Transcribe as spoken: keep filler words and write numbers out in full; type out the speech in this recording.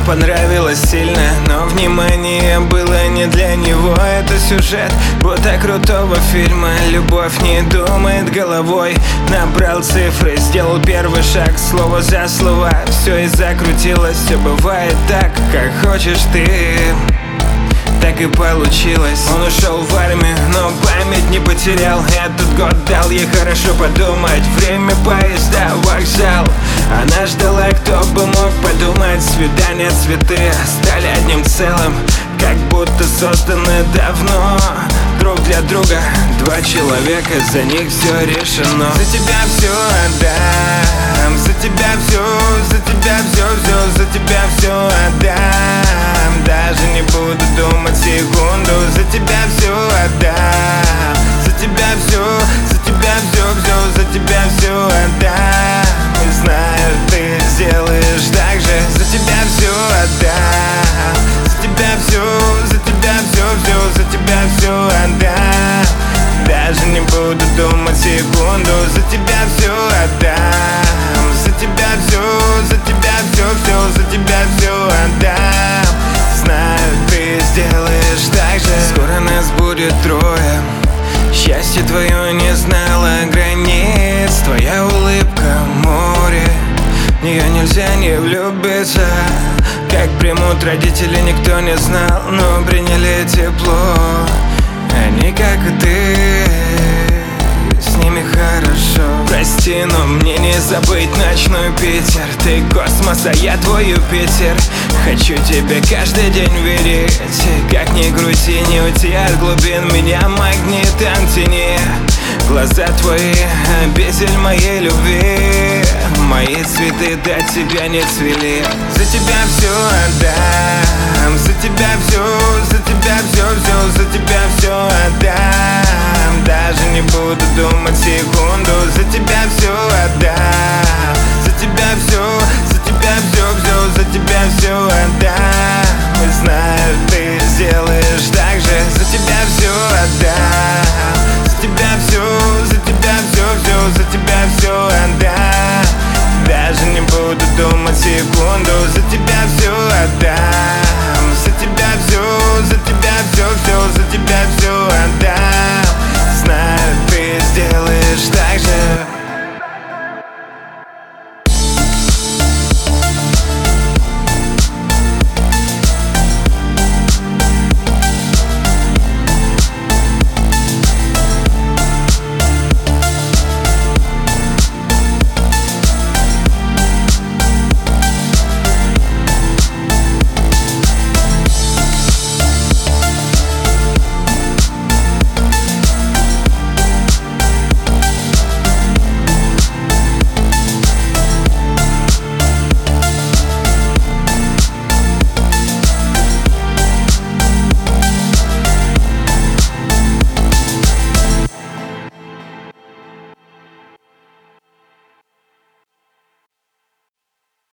понравилось сильно, но внимание было не для него. Это сюжет будто крутого фильма. Любовь не думает головой. Набрал цифры, сделал первый шаг, слово за слово. Все и закрутилось, все бывает так, как хочешь ты. Так и получилось. Он ушел в армию, но память не потерял. Этот год дал ей хорошо подумать. Время, поезда, вокзал. Она ждала, кто бы мог подумать. Свидания, цветы стали одним целым, как будто созданы давно. Друг для друга, два человека, за них все решено. За тебя все отдам, за тебя все, за тебя все, все, за тебя все отдам. Даже не буду думать секунду, за тебя все отдам. За тебя все, за тебя все, все, за тебя все отдам. И знаю, ты сделаешь так же. За тебя все отдам, за тебя все, за тебя все, все, за тебя все отдам. Даже не буду думать секунду, за тебя все отдам. За тебя все, за тебя все, все, за тебя все отдам. Знаю, ты сделаешь так же. Скоро нас будет трое. Счастье твое не знало границ. Твоя улыбка море, в нее нельзя не влюбиться. Как примут родители, никто не знал, но приняли тепло. Они, как и ты, с ними хорошо. Прости, но мне не забыть ночной Питер. Ты космос, а я твой Юпитер. Хочу тебя каждый день видеть. Как ни крути, не уйти от глубин. Меня магнитом тяни. Глаза твои, обитель моей любви. Мои цветы до тебя не цвели. За тебя все отдам, за тебя все, за тебя все, все, за тебя все отдам. Даже не буду думать секунду, за тебя все отдам.